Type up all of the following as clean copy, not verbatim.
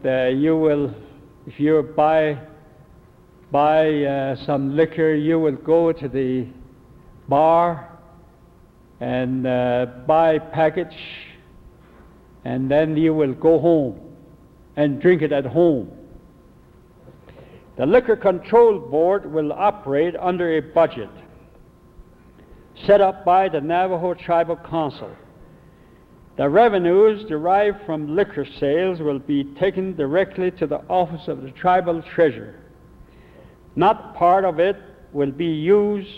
you will, if you buy some liquor, you will go to the bar and buy a package, and then you will go home and drink it at home. The Liquor Control Board will operate under a budget set up by the Navajo Tribal Council. The revenues derived from liquor sales will be taken directly to the office of the tribal treasurer. No part of it will be used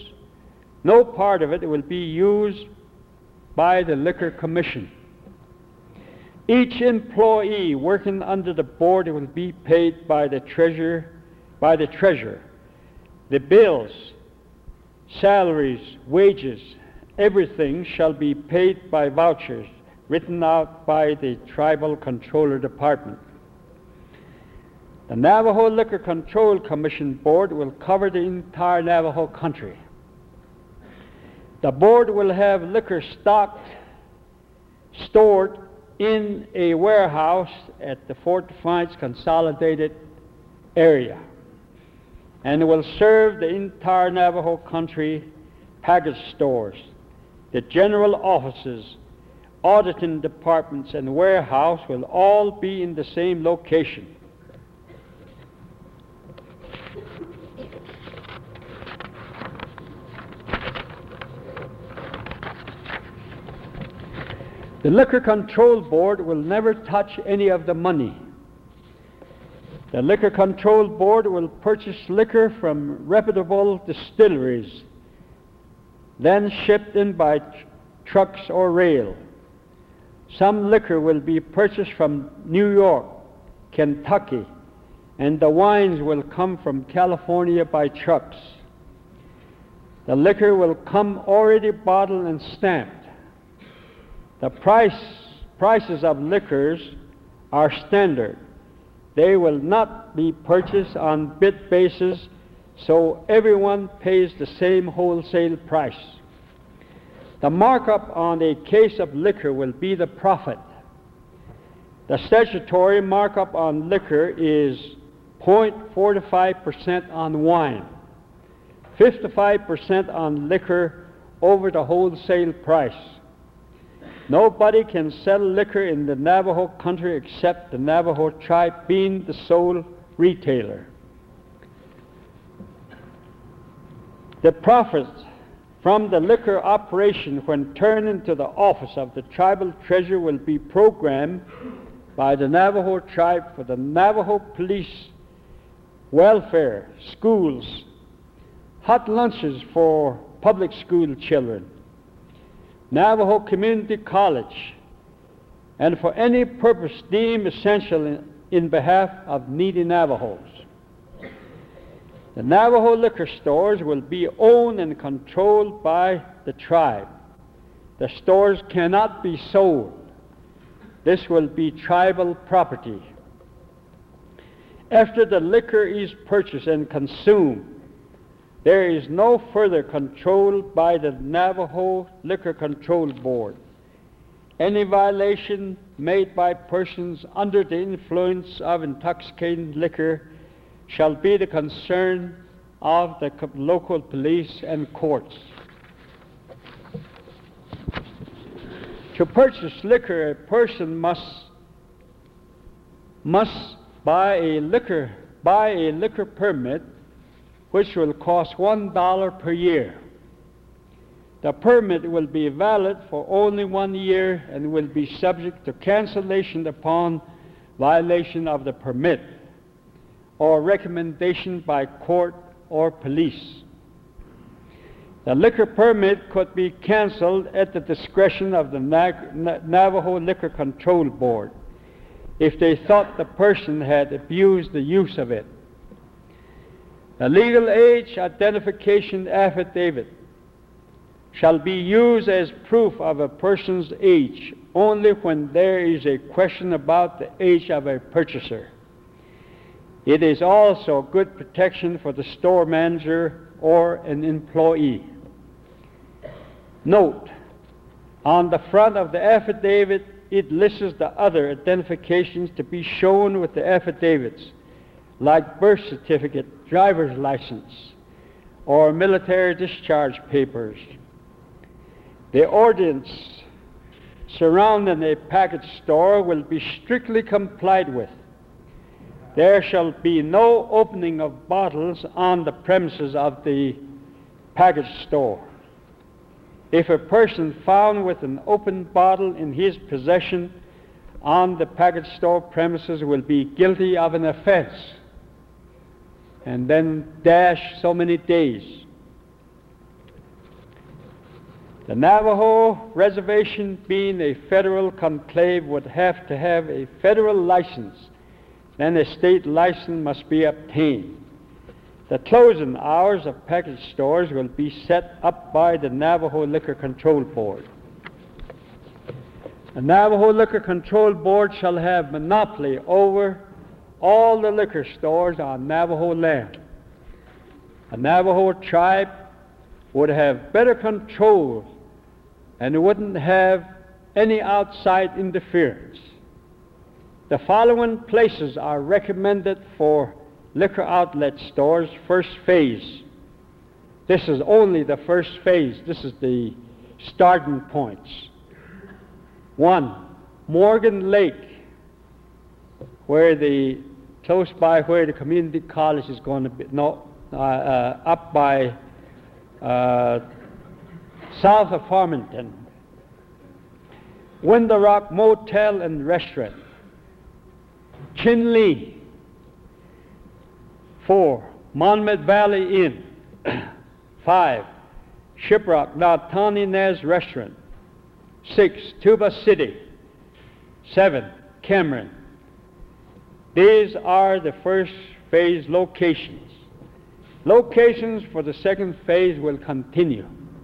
by the Liquor Commission. Each employee working under the board will be paid by the treasurer. The bills, salaries, wages, everything shall be paid by vouchers written out by the Tribal Controller Department. The Navajo Liquor Control Commission Board will cover the entire Navajo country. The board will have liquor stored in a warehouse at the Fort Defiance Consolidated area, and will serve the entire Navajo country. Package stores, the general offices, auditing departments, and warehouse will all be in the same location. The Liquor Control Board will never touch any of the money. The Liquor Control Board will purchase liquor from reputable distilleries, then shipped in by trucks or rail. Some liquor will be purchased from New York, Kentucky, and the wines will come from California by trucks. The liquor will come already bottled and stamped. The prices of liquors are standard. They will not be purchased on bid basis, so everyone pays the same wholesale price. The markup on a case of liquor will be the profit. The statutory markup on liquor is 0.45% on wine, 55% on liquor over the wholesale price. Nobody can sell liquor in the Navajo country except the Navajo tribe being the sole retailer. The profits from the liquor operation, when turned into the office of the tribal treasurer, will be programmed by the Navajo tribe for the Navajo police, welfare, schools, hot lunches for public school children, Navajo Community College, and for any purpose deemed essential in behalf of needy Navajos. The Navajo liquor stores will be owned and controlled by the tribe. The stores cannot be sold. This will be tribal property. After the liquor is purchased and consumed, there is no further control by the Navajo Liquor Control Board. Any violation made by persons under the influence of intoxicating liquor shall be the concern of the local police and courts. To purchase liquor, a person must buy a liquor permit, which will cost $1 per year. The permit will be valid for only 1 year and will be subject to cancellation upon violation of the permit or recommendation by court or police. The liquor permit could be canceled at the discretion of the Navajo Liquor Control Board if they thought the person had abused the use of it. The legal age identification affidavit shall be used as proof of a person's age only when there is a question about the age of a purchaser. It is also good protection for the store manager or an employee. Note, on the front of the affidavit it lists the other identifications to be shown with the affidavits, like birth certificate, driver's license, or military discharge papers. The ordinance surrounding a package store will be strictly complied with. There shall be no opening of bottles on the premises of the package store. If a person found with an open bottle in his possession on the package store premises will be guilty of an offense, and then dash so many days. The Navajo Reservation, being a federal conclave, would have to have a federal license. Then a state license must be obtained. The closing hours of package stores will be set up by the Navajo Liquor Control Board. The Navajo Liquor Control Board shall have monopoly over all the liquor stores on Navajo land. The Navajo tribe would have better control and wouldn't have any outside interference. The following places are recommended for liquor outlet stores, first phase. This is only the first phase. This is the starting points. 1, Morgan Lake, close by where the community college is going to be, up by south of Farmington. Window Rock Motel and Restaurant. Chinle. 4, Monmouth Valley Inn. 5, Shiprock Nautani Nez Restaurant. 6, Tuba City. 7, Cameron. These are the first phase locations. Locations for the second phase will continue.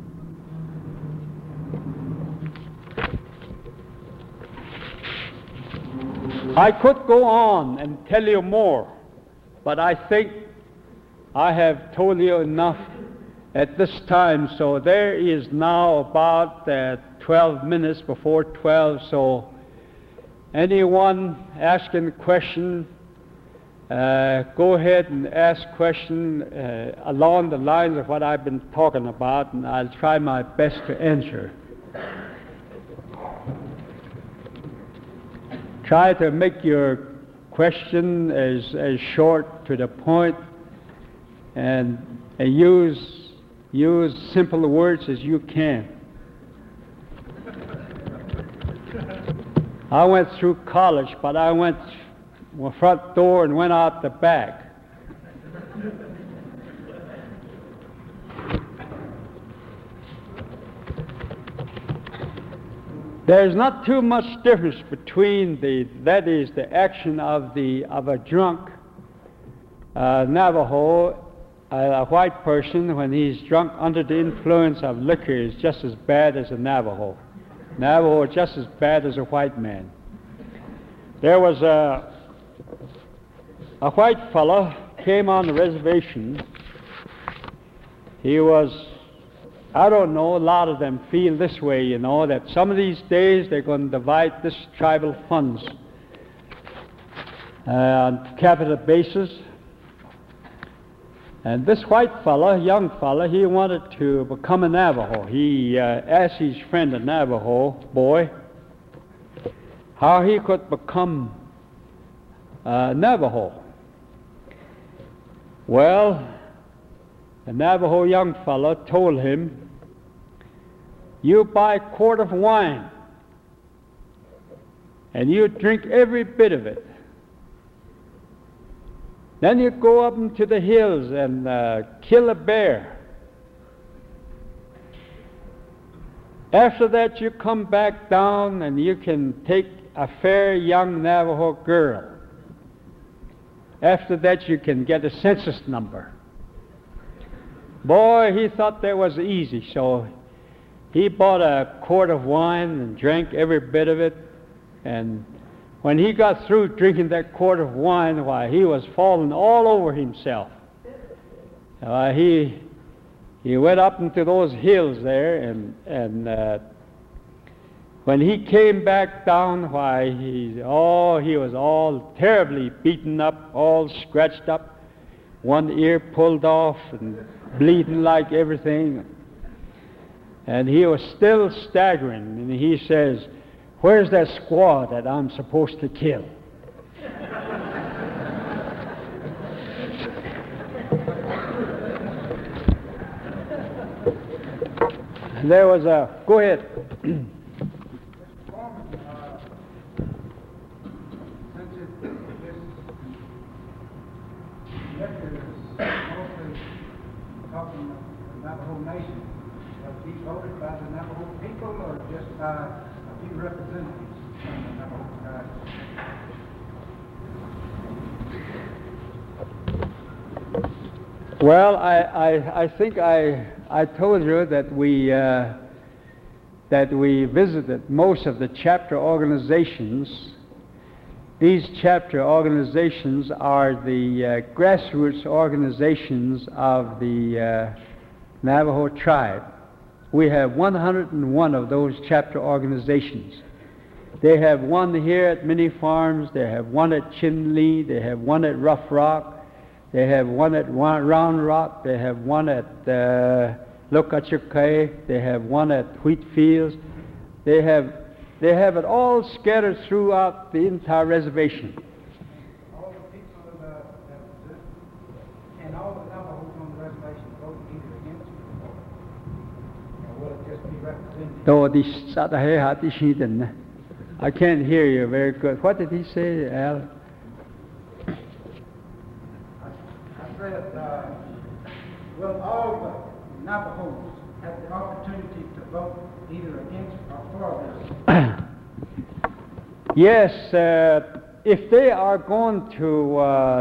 I could go on and tell you more, but I think I have told you enough at this time. So there is now about 12 minutes before 12, so anyone asking a question, go ahead and ask question along the lines of what I've been talking about, and I'll try my best to answer. Try to make your question as short to the point, and use simple words as you can. I went through college, but I went the front door and went out the back. There's not too much difference between the action of a drunk Navajo. A white person, when he's drunk under the influence of liquor, is just as bad as a Navajo. Navajo is just as bad as a white man. There was a white fellow came on the reservation. He was, I don't know, a lot of them feel this way, you know, that some of these days they're going to divide this tribal funds on capital basis. And this white fella, young fella, he wanted to become a Navajo. He asked his friend, a Navajo boy, how he could become Navajo. Well, the Navajo young fella told him, you buy a quart of wine and you drink every bit of it. Then you go up into the hills and kill a bear. After that, you come back down and you can take a fair young Navajo girl. After that, you can get a census number. Boy, he thought that was easy, so he bought a quart of wine and drank every bit of it. And when he got through drinking that quart of wine, why, he was falling all over himself. He went up into those hills there, and When he came back down, why, he was all terribly beaten up, all scratched up, one ear pulled off and bleeding like everything. And he was still staggering, and he says, "Where's that squaw that I'm supposed to kill?" There was a, go ahead. Navajo Nation, was he voted by the Navajo people or just by a few representatives from the Navajo tribe? Well, I think I told you that we visited most of the chapter organizations. These chapter organizations are the grassroots organizations of the Navajo tribe. We have 101 of those chapter organizations. They have one here at Many Farms, they have one at Chinle, they have one at Rough Rock, they have one at Round Rock, they have one at Lokachukai, they have one at Wheat Fields. They have it all scattered throughout the entire reservation. All the people and all the Navajos on the reservation vote either against or will it just be represented? I can't hear you very good. What did he say, Al? I said, will all the Navajos have the opportunity to vote either against or for this? Yes, if they are going to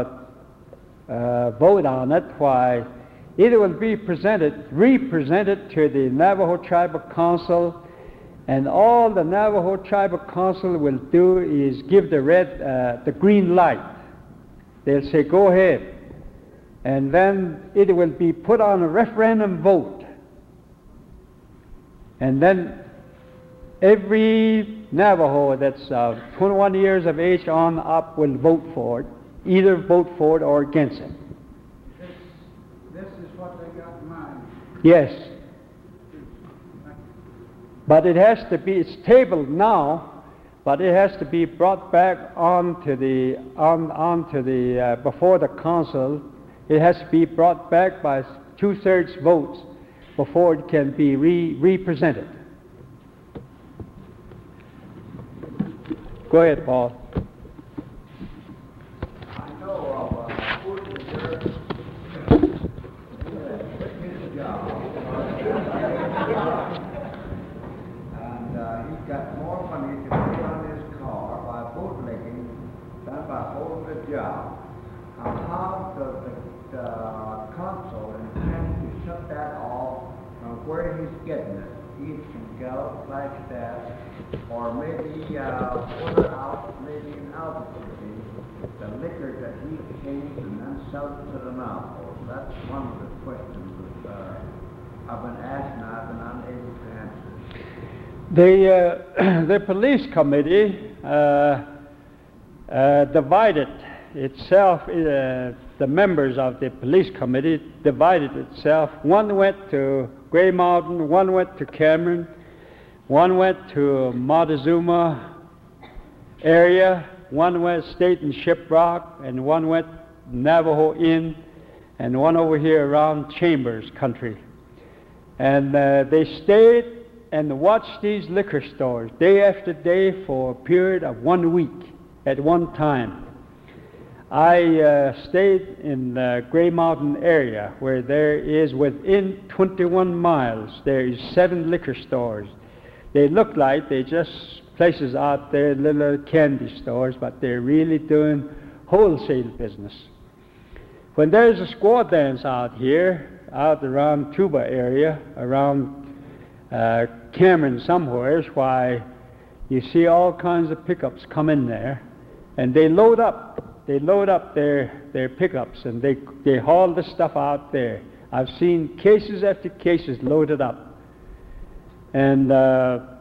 vote on it, why, it will be represented to the Navajo Tribal Council, and all the Navajo Tribal Council will do is give the green light. They'll say, go ahead. And then it will be put on a referendum vote. And then every Navajo that's 21 years of age on up will vote for it, either vote for it or against it. This is what they got in mind. Yes. But it has to be, it's tabled now, but it has to be brought back onto the before the council. It has to be brought back by 2/3 votes before it can be represented. Go ahead, Paul. I know of a good leader who quit his job. And he got more money to pay on his car by bootlegging than by holding a job. And how does the council intend to shut that off from where he's getting it? Either from Gallup, Flagstaff, or maybe order out, maybe in Albuquerque, the liquor that he changed and then sell it to the Navajos. That's one of the questions that I've been asked and I've been unable to answer. The police committee divided itself. The members of the police committee divided itself. One went to Gray Mountain, one went to Cameron, one went to Montezuma area, one went State and Shiprock, and one went Navajo Inn, and one over here around Chambers country. And they stayed and watched these liquor stores day after day for a period of 1 week at one time. I stayed in the Gray Mountain area where there is, within 21 miles, there is 7 liquor stores. They look like they're just places out there, little candy stores, but they're really doing wholesale business. When there's a squaw dance out here, out around Tuba area, around Cameron somewheres, why you see all kinds of pickups come in there, and they load up their pickups, and they haul the stuff out there. I've seen cases after cases loaded up. And